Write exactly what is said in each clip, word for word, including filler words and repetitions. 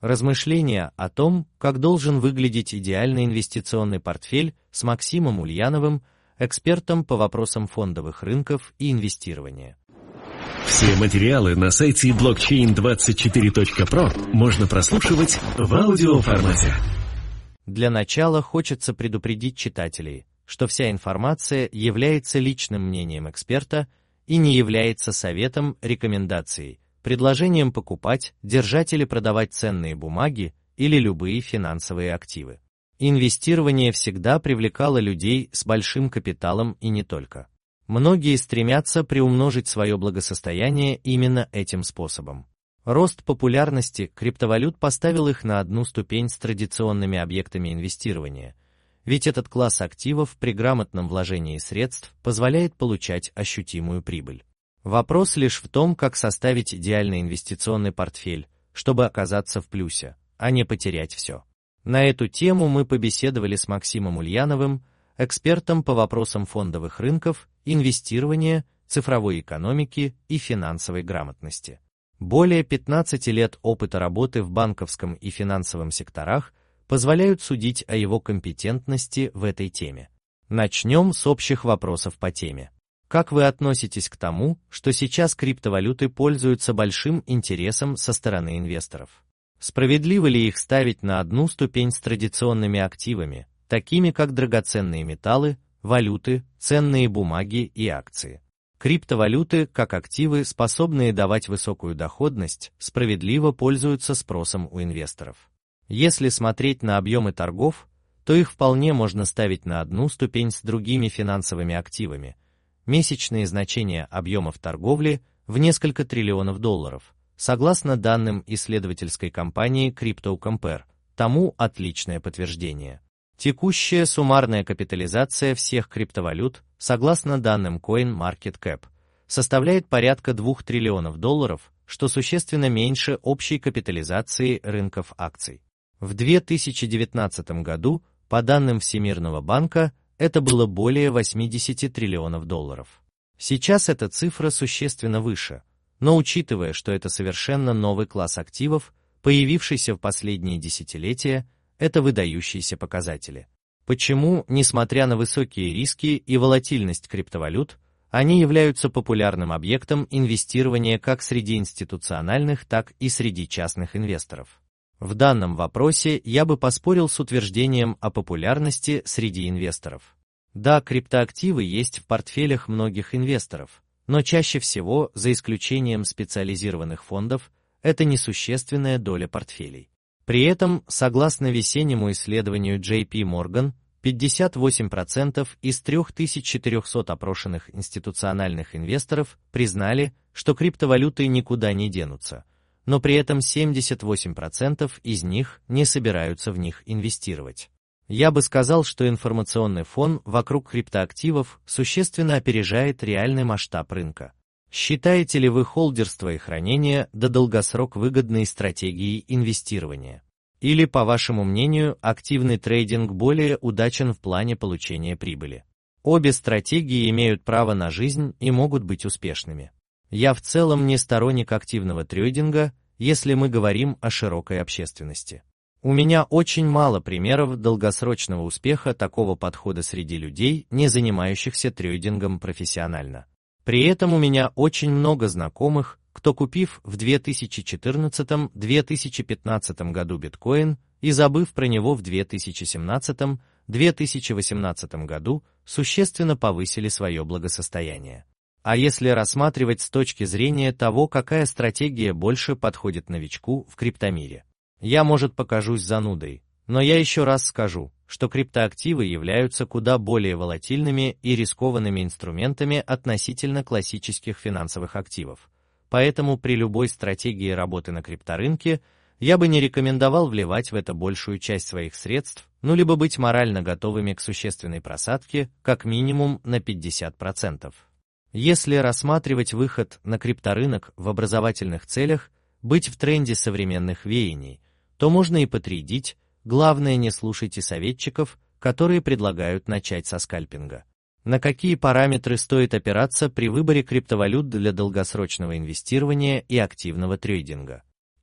Размышления о том, как должен выглядеть идеальный инвестиционный портфель, с Максимом Ульяновым, экспертом по вопросам фондовых рынков и инвестирования. Все материалы на сайте блокчейн двадцать четыре точка про можно прослушивать в аудиоформате. Для начала хочется предупредить читателей, что вся информация является личным мнением эксперта и не является советом, рекомендацией, предложением покупать, держать или продавать ценные бумаги или любые финансовые активы. Инвестирование всегда привлекало людей с большим капиталом и не только. Многие стремятся приумножить свое благосостояние именно этим способом. Рост популярности криптовалют поставил их на одну ступень с традиционными объектами инвестирования, ведь этот класс активов при грамотном вложении средств позволяет получать ощутимую прибыль. Вопрос лишь в том, как составить идеальный инвестиционный портфель, чтобы оказаться в плюсе, а не потерять все. На эту тему мы побеседовали с Максимом Ульяновым, экспертом по вопросам фондовых рынков, инвестирования, цифровой экономики и финансовой грамотности. Более пятнадцати лет опыта работы в банковском и финансовом секторах позволяют судить о его компетентности в этой теме. Начнем с общих вопросов по теме. Как вы относитесь к тому, что сейчас криптовалюты пользуются большим интересом со стороны инвесторов? Справедливо ли их ставить на одну ступень с традиционными активами, такими как драгоценные металлы, валюты, ценные бумаги и акции? Криптовалюты, как активы, способные давать высокую доходность, справедливо пользуются спросом у инвесторов. Если смотреть на объемы торгов, то их вполне можно ставить на одну ступень с другими финансовыми активами. Месячные значения объемов торговли в несколько триллионов долларов, согласно данным исследовательской компании CryptoCompare, тому отличное подтверждение. Текущая суммарная капитализация всех криптовалют, согласно данным CoinMarketCap, составляет порядка двух триллионов долларов, что существенно меньше общей капитализации рынков акций. В две тысячи девятнадцатом году, по данным Всемирного банка, это было более восьмидесяти триллионов долларов. Сейчас эта цифра существенно выше, но учитывая, что это совершенно новый класс активов, появившийся в последние десятилетия, это выдающиеся показатели. Почему, несмотря на высокие риски и волатильность криптовалют, они являются популярным объектом инвестирования как среди институциональных, так и среди частных инвесторов? В данном вопросе я бы поспорил с утверждением о популярности среди инвесторов. Да, криптоактивы есть в портфелях многих инвесторов, но чаще всего, за исключением специализированных фондов, это несущественная доля портфелей. При этом, согласно весеннему исследованию джей пи Morgan, пятьдесят восемь процентов из трёх тысяч четырёхсот опрошенных институциональных инвесторов признали, что криптовалюты никуда не денутся, но при этом семьдесят восемь процентов из них не собираются в них инвестировать. Я бы сказал, что информационный фон вокруг криптоактивов существенно опережает реальный масштаб рынка. Считаете ли вы холдерство и хранение до долгосрок выгодной стратегией инвестирования? Или, по вашему мнению, активный трейдинг более удачен в плане получения прибыли? Обе стратегии имеют право на жизнь и могут быть успешными. Я в целом не сторонник активного трейдинга, если мы говорим о широкой общественности. У меня очень мало примеров долгосрочного успеха такого подхода среди людей, не занимающихся трейдингом профессионально. При этом у меня очень много знакомых, кто, купив в две тысячи четырнадцатом — две тысячи пятнадцатом году биткоин и забыв про него в две тысячи семнадцатом — две тысячи восемнадцатом году, существенно повысили свое благосостояние. А если рассматривать с точки зрения того, какая стратегия больше подходит новичку в криптомире? Я, может, покажусь занудой, но я еще раз скажу, что криптоактивы являются куда более волатильными и рискованными инструментами относительно классических финансовых активов. Поэтому при любой стратегии работы на крипторынке я бы не рекомендовал вливать в это большую часть своих средств, ну либо быть морально готовыми к существенной просадке, как минимум на пятьдесят процентов. Если рассматривать выход на крипторынок в образовательных целях, быть в тренде современных веяний, то можно и потрейдить. Главное, не слушайте советчиков, которые предлагают начать со скальпинга. На какие параметры стоит опираться при выборе криптовалют для долгосрочного инвестирования и активного трейдинга?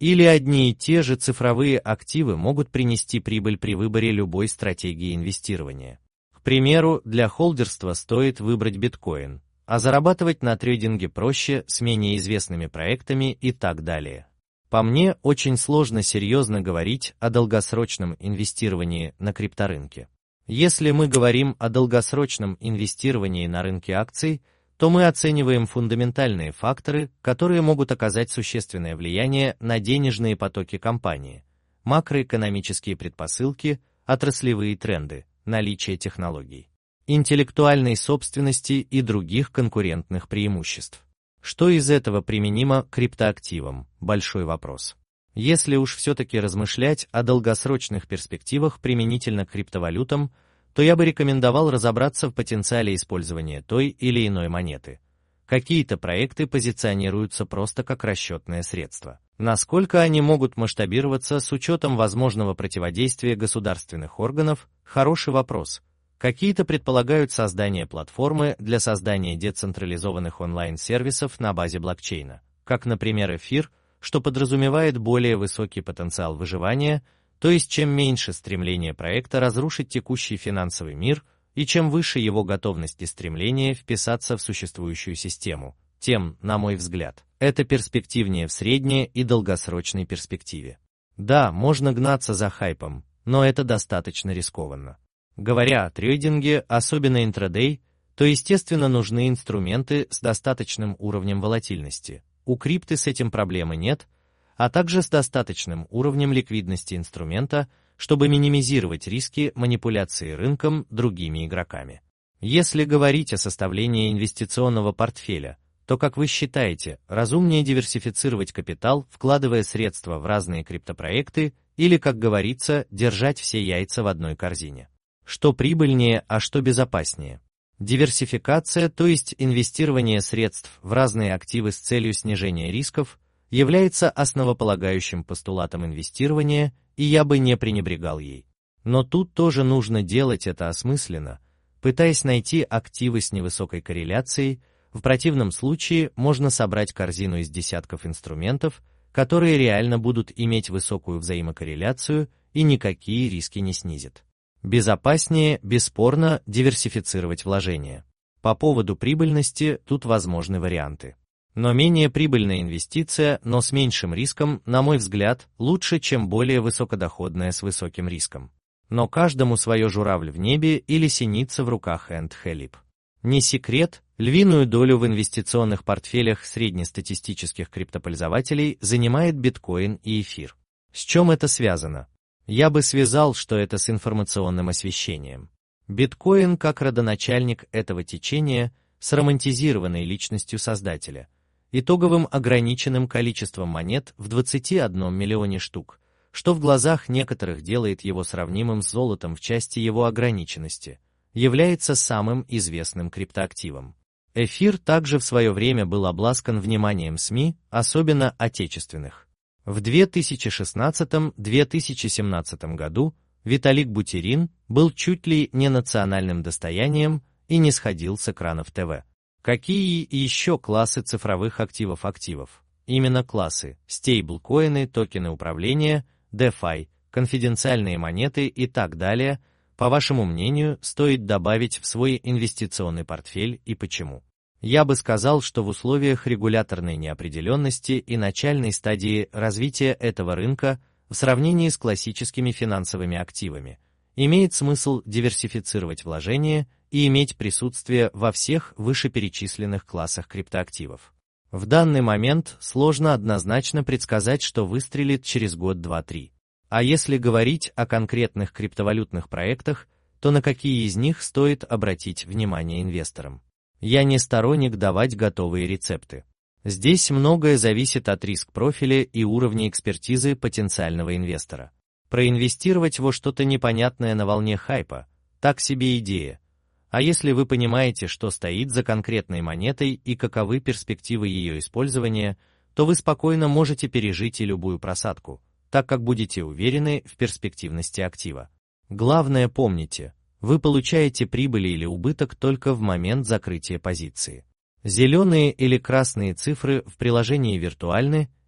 Или одни и те же цифровые активы могут принести прибыль при выборе любой стратегии инвестирования. К примеру, для холдерства стоит выбрать биткоин, а зарабатывать на трейдинге проще с менее известными проектами и так далее. По мне, очень сложно серьезно говорить о долгосрочном инвестировании на крипторынке. Если мы говорим о долгосрочном инвестировании на рынке акций, то мы оцениваем фундаментальные факторы, которые могут оказать существенное влияние на денежные потоки компании, макроэкономические предпосылки, отраслевые тренды, наличие технологий, интеллектуальной собственности и других конкурентных преимуществ. Что из этого применимо к криптоактивам? Большой вопрос. Если уж все-таки размышлять о долгосрочных перспективах применительно к криптовалютам, то я бы рекомендовал разобраться в потенциале использования той или иной монеты. Какие-то проекты позиционируются просто как расчетное средство. Насколько они могут масштабироваться с учетом возможного противодействия государственных органов – хороший вопрос. Какие-то предполагают создание платформы для создания децентрализованных онлайн-сервисов на базе блокчейна, как, например, эфир, что подразумевает более высокий потенциал выживания, то есть чем меньше стремление проекта разрушить текущий финансовый мир и чем выше его готовность и стремление вписаться в существующую систему, тем, на мой взгляд, это перспективнее в средней и долгосрочной перспективе. Да, можно гнаться за хайпом, но это достаточно рискованно. Говоря о трейдинге, особенно интрадей, то, естественно, нужны инструменты с достаточным уровнем волатильности. У крипты с этим проблемы нет, а также с достаточным уровнем ликвидности инструмента, чтобы минимизировать риски манипуляции рынком другими игроками. Если говорить о составлении инвестиционного портфеля, то, как вы считаете, разумнее диверсифицировать капитал, вкладывая средства в разные криптопроекты, или, как говорится, держать все яйца в одной корзине? Что прибыльнее, а что безопаснее? Диверсификация, то есть инвестирование средств в разные активы с целью снижения рисков, является основополагающим постулатом инвестирования, и я бы не пренебрегал ей. Но тут тоже нужно делать это осмысленно, пытаясь найти активы с невысокой корреляцией, в противном случае можно собрать корзину из десятков инструментов, которые реально будут иметь высокую взаимокорреляцию и никакие риски не снизят. Безопаснее, бесспорно, диверсифицировать вложения. По поводу прибыльности тут возможны варианты. Но менее прибыльная инвестиция, но с меньшим риском, на мой взгляд, лучше, чем более высокодоходная с высоким риском. Но каждому свое журавль в небе или синица в руках Энд Хелип. Не секрет, львиную долю в инвестиционных портфелях среднестатистических криптопользователей занимает биткоин и эфир. С чем это связано? Я бы связал, что это с информационным освещением. Биткоин, как родоначальник этого течения, с романтизированной личностью создателя, итоговым ограниченным количеством монет в двадцати одном миллионе штук, что в глазах некоторых делает его сравнимым с золотом в части его ограниченности, является самым известным криптоактивом. Эфир также в свое время был обласкан вниманием СМИ, особенно отечественных. В две тысячи шестнадцатом — две тысячи семнадцатом году Виталик Бутерин был чуть ли не национальным достоянием и не сходил с экранов ТВ. Какие еще классы цифровых активов активов? Именно классы: стейблкоины, токены управления, DeFi, конфиденциальные монеты и так далее, по вашему мнению, стоит добавить в свой инвестиционный портфель и почему? Я бы сказал, что в условиях регуляторной неопределенности и начальной стадии развития этого рынка в сравнении с классическими финансовыми активами имеет смысл диверсифицировать вложения и иметь присутствие во всех вышеперечисленных классах криптоактивов. В данный момент сложно однозначно предсказать, что выстрелит через год, два, три. А если говорить о конкретных криптовалютных проектах, то на какие из них стоит обратить внимание инвесторам? Я не сторонник давать готовые рецепты. Здесь многое зависит от риск-профиля и уровня экспертизы потенциального инвестора. Проинвестировать во что-то непонятное на волне хайпа – так себе идея. А если вы понимаете, что стоит за конкретной монетой и каковы перспективы ее использования, то вы спокойно можете пережить и любую просадку, так как будете уверены в перспективности актива. Главное помните, вы получаете прибыль или убыток только в момент закрытия позиции. Зеленые или красные цифры в приложении виртуальны,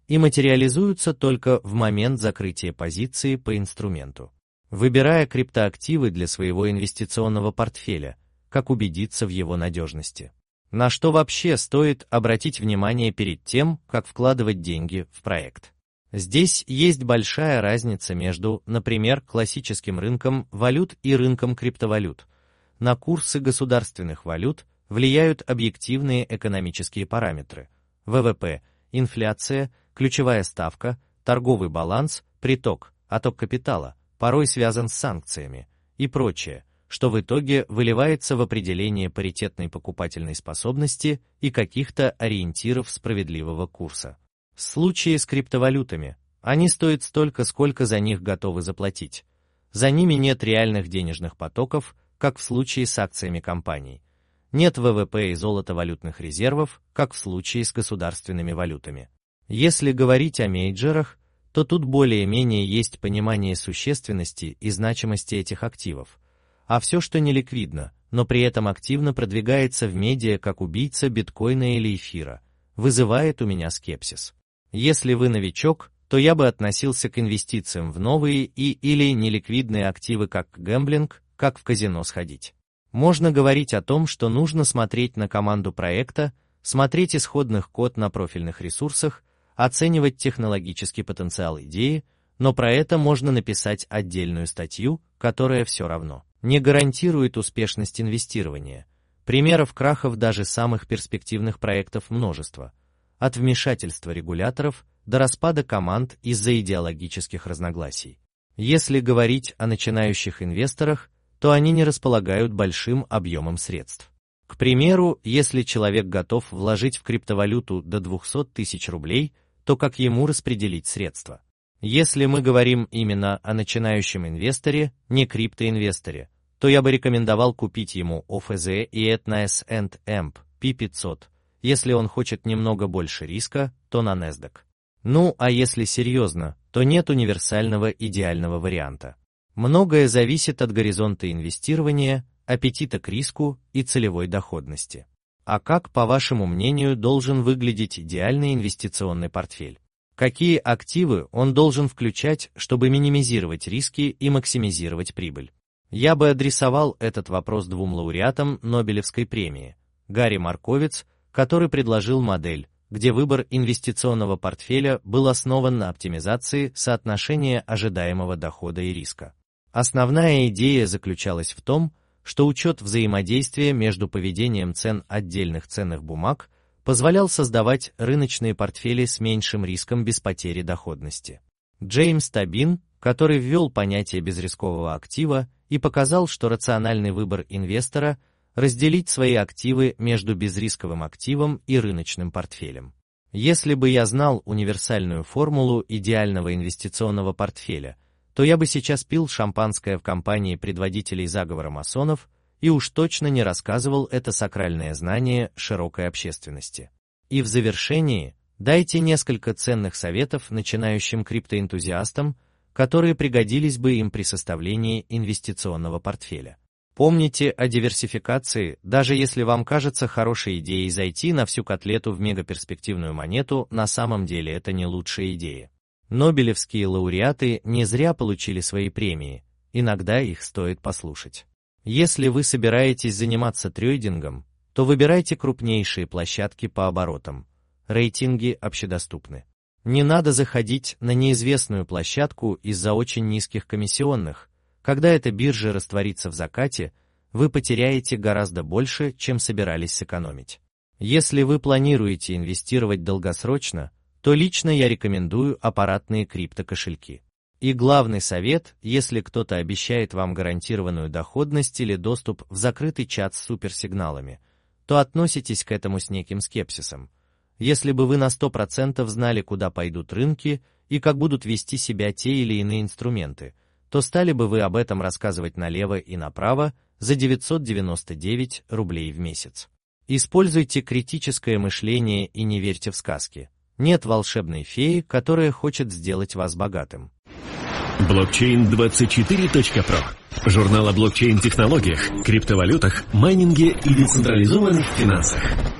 и материализуются только в момент закрытия позиции по инструменту. Выбирая криптоактивы для своего инвестиционного портфеля, как убедиться в его надежности? На что вообще стоит обратить внимание перед тем, как вкладывать деньги в проект? Здесь есть большая разница между, например, классическим рынком валют и рынком криптовалют. На курсы государственных валют влияют объективные экономические параметры: вэ вэ пэ, инфляция, ключевая ставка, торговый баланс, приток, отток капитала, порой связан с санкциями и прочее, что в итоге выливается в определение паритетной покупательной способности и каких-то ориентиров справедливого курса. В случае с криптовалютами они стоят столько, сколько за них готовы заплатить. За ними нет реальных денежных потоков, как в случае с акциями компаний. Нет вэ вэ пэ и золотовалютных резервов, как в случае с государственными валютами. Если говорить о мейджорах, то тут более-менее есть понимание существенности и значимости этих активов. А все, что не ликвидно, но при этом активно продвигается в медиа как убийца биткоина или эфира, вызывает у меня скепсис. Если вы новичок, то я бы относился к инвестициям в новые и или неликвидные активы как гэмблинг, как в казино сходить. Можно говорить о том, что нужно смотреть на команду проекта, смотреть исходных код на профильных ресурсах, оценивать технологический потенциал идеи, но про это можно написать отдельную статью, которая все равно не гарантирует успешность инвестирования. Примеров крахов даже самых перспективных проектов множество. От вмешательства регуляторов до распада команд из-за идеологических разногласий. Если говорить о начинающих инвесторах, то они не располагают большим объемом средств. К примеру, если человек готов вложить в криптовалюту до двухсот тысяч рублей, то как ему распределить средства? Если мы говорим именно о начинающем инвесторе, не криптоинвесторе, то я бы рекомендовал купить ему о эф зэ и и ти на эс энд пи пятьсот. Если он хочет немного больше риска, то на NASDAQ. Ну, а если серьезно, то нет универсального идеального варианта. Многое зависит от горизонта инвестирования, аппетита к риску и целевой доходности. А как, по вашему мнению, должен выглядеть идеальный инвестиционный портфель? Какие активы он должен включать, чтобы минимизировать риски и максимизировать прибыль? Я бы адресовал этот вопрос двум лауреатам Нобелевской премии: Гарри Марковиц, который предложил модель, где выбор инвестиционного портфеля был основан на оптимизации соотношения ожидаемого дохода и риска. Основная идея заключалась в том, что учет взаимодействия между поведением цен отдельных ценных бумаг позволял создавать рыночные портфели с меньшим риском без потери доходности. Джеймс Табин, который ввел понятие безрискового актива и показал, что рациональный выбор инвестора – разделить свои активы между безрисковым активом и рыночным портфелем. Если бы я знал универсальную формулу идеального инвестиционного портфеля, то я бы сейчас пил шампанское в компании предводителей заговора масонов и уж точно не рассказывал это сакральное знание широкой общественности. И в завершении дайте несколько ценных советов начинающим криптоэнтузиастам, которые пригодились бы им при составлении инвестиционного портфеля. Помните о диверсификации, даже если вам кажется хорошей идеей зайти на всю котлету в мегаперспективную монету, на самом деле это не лучшая идея. Нобелевские лауреаты не зря получили свои премии, иногда их стоит послушать. Если вы собираетесь заниматься трейдингом, то выбирайте крупнейшие площадки по оборотам. Рейтинги общедоступны. Не надо заходить на неизвестную площадку из-за очень низких комиссионных. Когда эта биржа растворится в закате, вы потеряете гораздо больше, чем собирались сэкономить. Если вы планируете инвестировать долгосрочно, то лично я рекомендую аппаратные криптокошельки. И главный совет, если кто-то обещает вам гарантированную доходность или доступ в закрытый чат с суперсигналами, то относитесь к этому с неким скепсисом. Если бы вы на сто процентов знали, куда пойдут рынки и как будут вести себя те или иные инструменты, то стали бы вы об этом рассказывать налево и направо за девятьсот девяносто девять рублей в месяц. Используйте критическое мышление и не верьте в сказки. Нет волшебной феи, которая хочет сделать вас богатым. блокчейн двадцать четыре точка про. Журнал о блокчейн-технологиях, криптовалютах, майнинге и децентрализованных финансах.